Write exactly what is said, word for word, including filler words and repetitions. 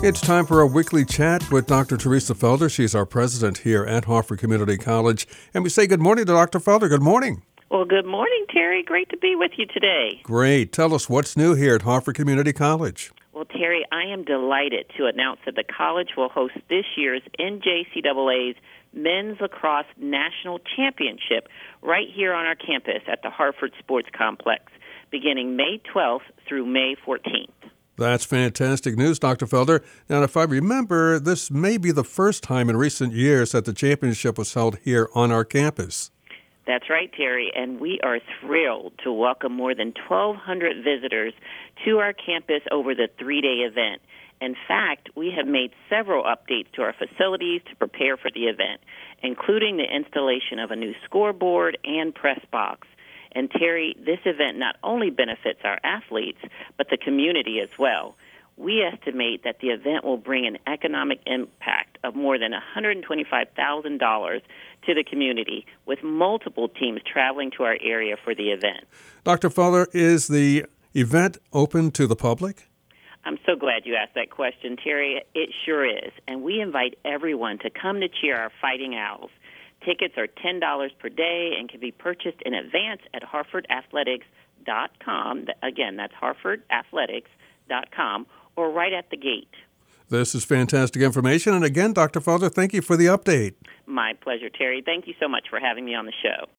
It's time for our weekly chat with Doctor Teresa Felder. She's our president here at Harford Community College. And we say good morning to Doctor Felder. Good morning. Well, good morning, Terry. Great to be with you today. Great. Tell us what's new here at Harford Community College. Well, Terry, I am delighted to announce that the college will host this year's N J C A A's Men's Lacrosse National Championship right here on our campus at the Harford Sports Complex, beginning May twelfth through May fourteenth. That's fantastic news, Doctor Felder. Now, if I remember, this may be the first time in recent years that the championship was held here on our campus. That's right, Terry, and we are thrilled to welcome more than twelve hundred visitors to our campus over the three-day event. In fact, we have made several updates to our facilities to prepare for the event, including the installation of a new scoreboard and press box. And Terry, this event not only benefits our athletes, but the community as well. We estimate that the event will bring an economic impact of more than one hundred twenty-five thousand dollars to the community, with multiple teams traveling to our area for the event. Doctor Felder, is the event open to the public? I'm so glad you asked that question, Terry. It sure is. And we invite everyone to come to cheer our Fighting Owls. Tickets are ten dollars per day and can be purchased in advance at harford athletics dot com. Again, that's harford athletics dot com, or right at the gate. This is fantastic information. And again, Doctor Felder, thank you for the update. My pleasure, Terry. Thank you so much for having me on the show.